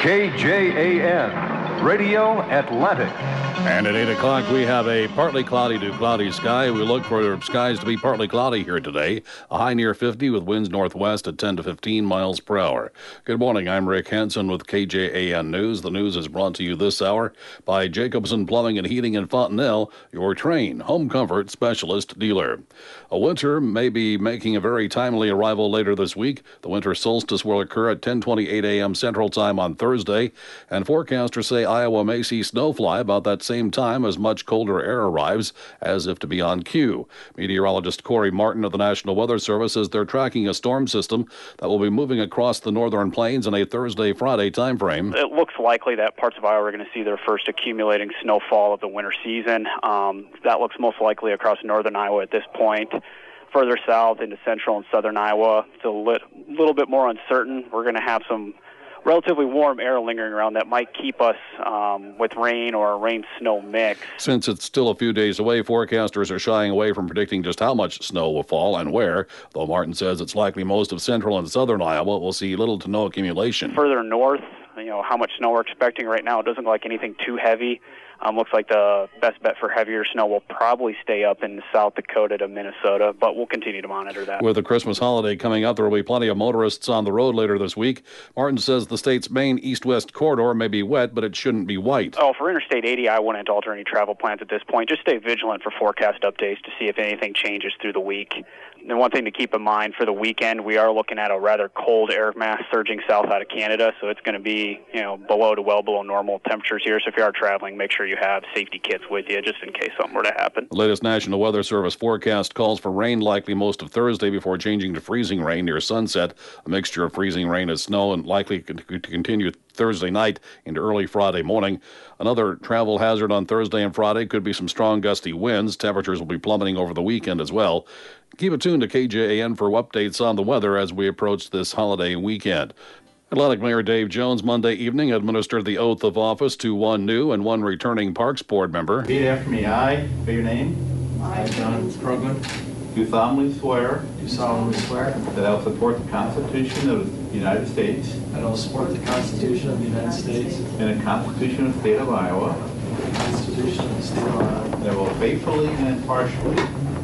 KJAN, Radio Atlantic. And at 8 o'clock, we have a partly cloudy to cloudy sky. We look for skies to be partly cloudy here today. A high near 50 with winds northwest at 10 to 15 miles per hour. Good morning. I'm Rick Hansen with KJAN News. The news is brought to you this hour by Jacobson Plumbing and Heating in Fontenelle, your Train home comfort specialist dealer. A winter may be making a very timely arrival later this week. The winter solstice will occur at 10:28 a.m. Central Time on Thursday, and forecasters say Iowa may see snow fly about that same time as much colder air arrives, as if to be on cue. Meteorologist Corey Martin of the National Weather Service says they're tracking a storm system that will be moving across the northern plains in a Thursday-Friday time frame. It looks likely that parts of Iowa are going to see their first accumulating snowfall of the winter season. That looks most likely across northern Iowa at this point. Further south into central and southern Iowa, it's a little bit more uncertain. We're going to have some relatively warm air lingering around that might keep us with rain or a rain-snow mix. Since it's still a few days away, forecasters are shying away from predicting just how much snow will fall and where, though Martin says it's likely most of central and southern Iowa will see little to no accumulation. Further north, how much snow we're expecting right now, it doesn't look like anything too heavy. Looks like the best bet for heavier snow will probably stay up in South Dakota to Minnesota, but we'll continue to monitor that. With the Christmas holiday coming up, there will be plenty of motorists on the road later this week. Martin says the state's main east-west corridor may be wet, but it shouldn't be white. For Interstate 80, I wouldn't alter any travel plans at this point. Just stay vigilant for forecast updates to see if anything changes through the week. And one thing to keep in mind for the weekend, we are looking at a rather cold air mass surging south out of Canada, so it's going to be, below to well below normal temperatures here. So if you are traveling, make sure you have safety kits with you just in case something were to happen. The latest National Weather Service forecast calls for rain likely most of Thursday before changing to freezing rain near sunset. A mixture of freezing rain and snow and likely to continue Thursday night into early Friday morning. Another travel hazard on Thursday and Friday could be some strong gusty winds. Temperatures will be plummeting over the weekend as well. Keep it tuned to KJAN for updates on the weather as we approach this holiday weekend. Atlantic Mayor Dave Jones Monday evening administered the oath of office to one new and one returning Parks Board member. Repeat after me. I, say your name. I, John Krogman, Do solemnly swear that I will support the Constitution of the United States I will support the Constitution of the United States and the Constitution of the State of Iowa. and the Constitution of the State of Iowa, And I will faithfully and impartially,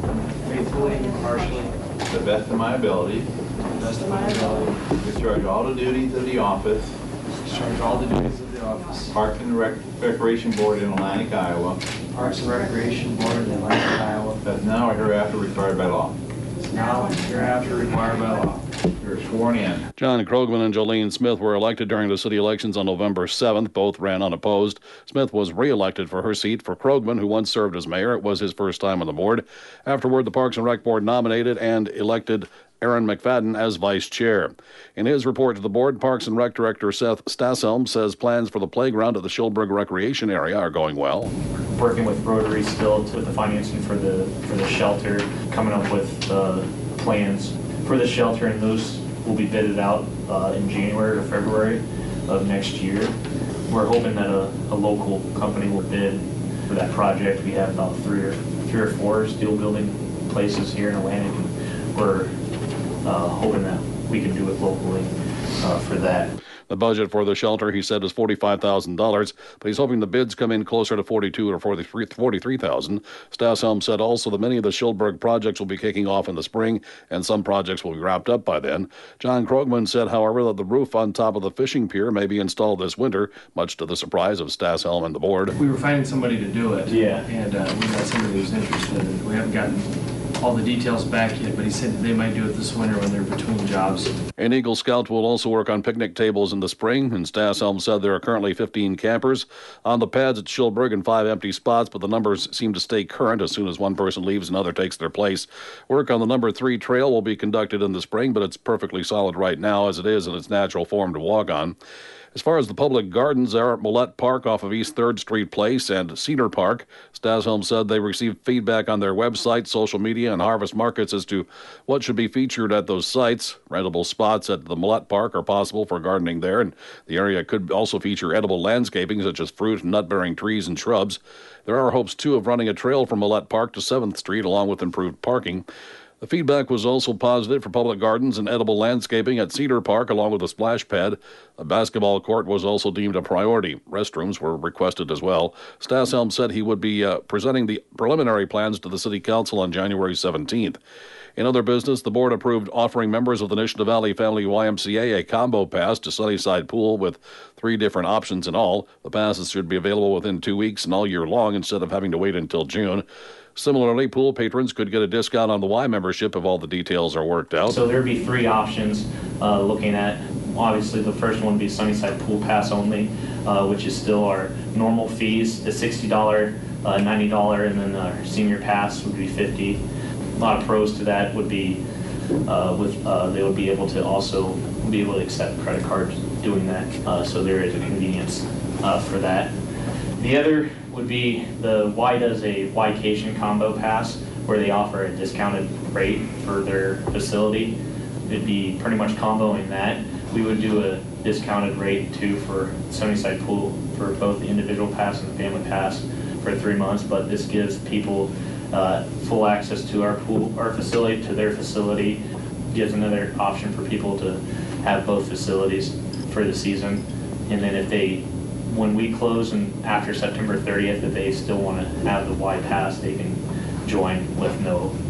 to the best of my ability, to the best of my ability, discharge all the duties of the office, discharge all the duties of the office, Parks and Recreation Board in Atlantic, Iowa, Parks and Recreation Board in Atlantic, Iowa, as now or hereafter required by law. is now and hereafter required by law. You're sworn in. John Krogman and Jolene Smith were elected during the city elections on November 7th. Both ran unopposed. Smith was re-elected for her seat. For Krogman, who once served as mayor, it was his first time on the board. Afterward, the Parks and Rec Board nominated and elected Aaron McFadden as vice chair. In his report to the board, Parks and Rec Director Seth Stasselm says plans for the playground at the Schillberg Recreation Area are going well. Working with Rotary still with the financing for the shelter, coming up with plans for the shelter, and those will be bidded out in January or February of next year. We're hoping that a local company will bid for that project. We have about three or four steel building places here in Atlantic, and we're hoping that we can do it locally for that. The budget for the shelter, he said, is $45,000, but he's hoping the bids come in closer to $42,000 or $43,000. Stasselm said also that many of the Schillberg projects will be kicking off in the spring, and some projects will be wrapped up by then. John Krogman said, however, that the roof on top of the fishing pier may be installed this winter, much to the surprise of Stasselm and the board. We were finding somebody to do it. Yeah. And we got somebody who was interested. We haven't gotten all the details back yet, but he said that they might do it this winter when they're between jobs. An Eagle Scout will also work on picnic tables in the spring, and Stasselm said there are currently 15 campers on the pads at Schillberg and 5 empty spots, but the numbers seem to stay current. As soon as one person leaves, another takes their place. Work on the number 3 trail will be conducted in the spring, but it's perfectly solid right now as it is in its natural form to walk on. As far as the public gardens, they're at Millette Park off of East 3rd Street Place and Cedar Park. Stasselm said they received feedback on their website, social media, and harvest markets as to what should be featured at those sites. Rentable spots at the Millette Park are possible for gardening there, and the area could also feature edible landscaping such as fruit and nut-bearing trees and shrubs. There are hopes, too, of running a trail from Millette Park to 7th Street along with improved parking. The feedback was also positive for public gardens and edible landscaping at Cedar Park, along with a splash pad. A basketball court was also deemed a priority. Restrooms were requested as well. Stasshelm said he would be presenting the preliminary plans to the City Council on January 17th. In other business, the board approved offering members of the Nishnah Valley Family YMCA a combo pass to Sunnyside Pool with 3 different options in all. The passes should be available within 2 weeks and all year long instead of having to wait until June. Similarly, pool patrons could get a discount on the Y membership if all the details are worked out. So there'd be 3 options looking at. Obviously, the first one would be Sunnyside Pool Pass only, which is still our normal fees, the $60, $90, and then our senior pass would be $50. A lot of pros to that would be they would be able to also be able to accept credit cards doing that. So there is a convenience for that. The other would be the Y does a Ycation combo pass where they offer a discounted rate for their facility. It'd be pretty much comboing that. We would do a discounted rate too for Sunnyside Pool for both the individual pass and the family pass for 3 months, but this gives people full access to our pool, our facility, to their facility. Gives another option for people to have both facilities for the season. And then if they, when we close and after September 30th, if they still want to have the Y pass, they can join with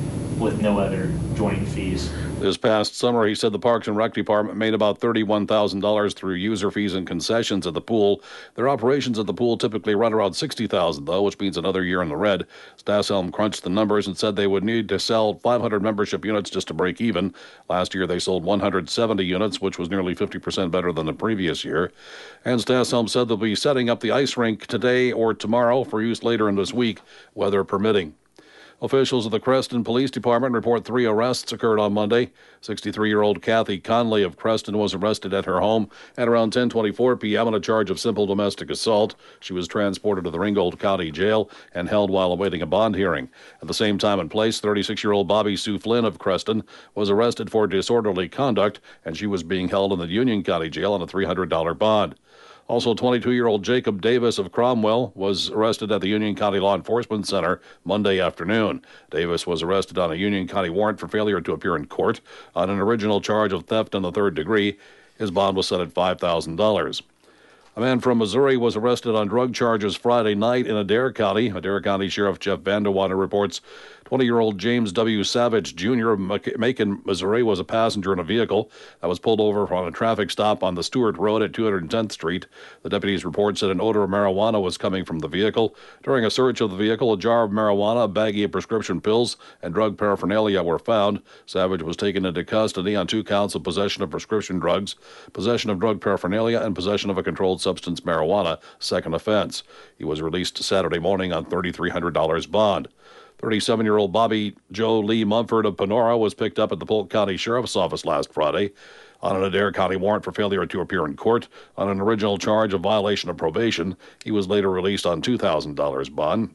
no other joining fees. This past summer, he said the Parks and Rec Department made about $31,000 through user fees and concessions at the pool. Their operations at the pool typically run around $60,000, though, which means another year in the red. Stasshelm crunched the numbers and said they would need to sell 500 membership units just to break even. Last year, they sold 170 units, which was nearly 50% better than the previous year. And Stasshelm said they'll be setting up the ice rink today or tomorrow for use later in this week, weather permitting. Officials of the Creston Police Department report 3 arrests occurred on Monday. 63-year-old Kathy Conley of Creston was arrested at her home at around 10:24 p.m. on a charge of simple domestic assault. She was transported to the Ringgold County Jail and held while awaiting a bond hearing. At the same time and place, 36-year-old Bobby Sue Flynn of Creston was arrested for disorderly conduct, and she was being held in the Union County Jail on a $300 bond. Also, 22-year-old Jacob Davis of Cromwell was arrested at the Union County Law Enforcement Center Monday afternoon. Davis was arrested on a Union County warrant for failure to appear in court on an original charge of theft in the 3rd degree. His bond was set at $5,000. A man from Missouri was arrested on drug charges Friday night in Adair County. Adair County Sheriff Jeff Vandewater reports 20-year-old James W. Savage, Jr. of Macon, Missouri, was a passenger in a vehicle that was pulled over on a traffic stop on the Stewart Road at 210th Street. The deputy's report said an odor of marijuana was coming from the vehicle. During a search of the vehicle, a jar of marijuana, a baggie of prescription pills, and drug paraphernalia were found. Savage was taken into custody on 2 counts of possession of prescription drugs, possession of drug paraphernalia, and possession of a controlled substance marijuana, second offense. He was released Saturday morning on $3,300 bond. 37-year-old Bobby Joe Lee Mumford of Panora was picked up at the Polk County Sheriff's Office last Friday on an Adair County warrant for failure to appear in court on an original charge of violation of probation. He was later released on $2,000 bond.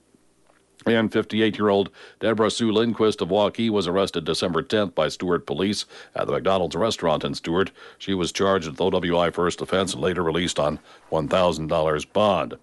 And 58-year-old Deborah Sue Lindquist of Waukee was arrested December 10th by Stewart police at the McDonald's restaurant in Stewart. She was charged with OWI first offense and later released on $1,000 bond.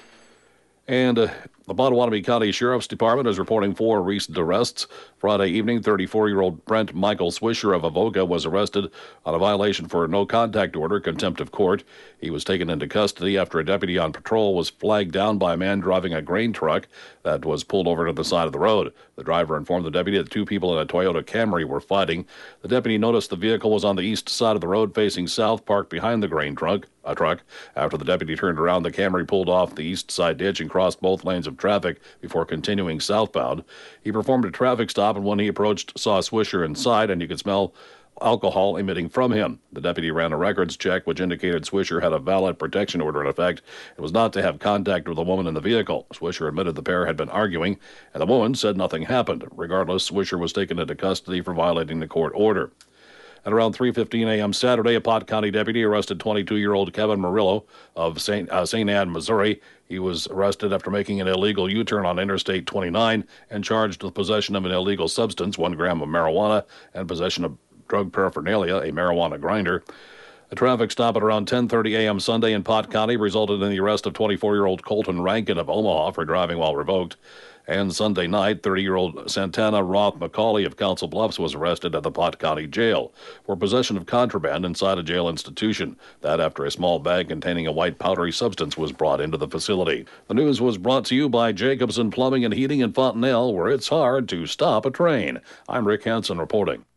And the Pottawatomie County Sheriff's Department is reporting 4 recent arrests. Friday evening, 34-year-old Brent Michael Swisher of Avoca was arrested on a violation for a no-contact order, contempt of court. He was taken into custody after a deputy on patrol was flagged down by a man driving a grain truck that was pulled over to the side of the road. The driver informed the deputy that 2 people in a Toyota Camry were fighting. The deputy noticed the vehicle was on the east side of the road facing south, parked behind the grain truck. After the deputy turned around, the Camry pulled off the east side ditch and crossed both lanes of traffic before continuing southbound. He performed a traffic stop, and when he approached, saw Swisher inside, and you could smell alcohol emitting from him. The deputy ran a records check, which indicated Swisher had a valid protection order in effect and was not to have contact with the woman in the vehicle. Swisher admitted the pair had been arguing, and the woman said nothing happened. Regardless, Swisher was taken into custody for violating the court order. At around 3:15 a.m. Saturday, a Pot County deputy arrested 22-year-old Kevin Murillo of St. Anne, Missouri. He was arrested after making an illegal U-turn on Interstate 29 and charged with possession of an illegal substance, 1 gram of marijuana, and possession of drug paraphernalia, a marijuana grinder. A traffic stop at around 10:30 a.m. Sunday in Pot County resulted in the arrest of 24-year-old Colton Rankin of Omaha for driving while revoked. And Sunday night, 30-year-old Santana Roth McCauley of Council Bluffs was arrested at the Pot County Jail for possession of contraband inside a jail institution. That after a small bag containing a white powdery substance was brought into the facility. The news was brought to you by Jacobson Plumbing and Heating in Fontenelle, where it's hard to stop a train. I'm Rick Hansen reporting.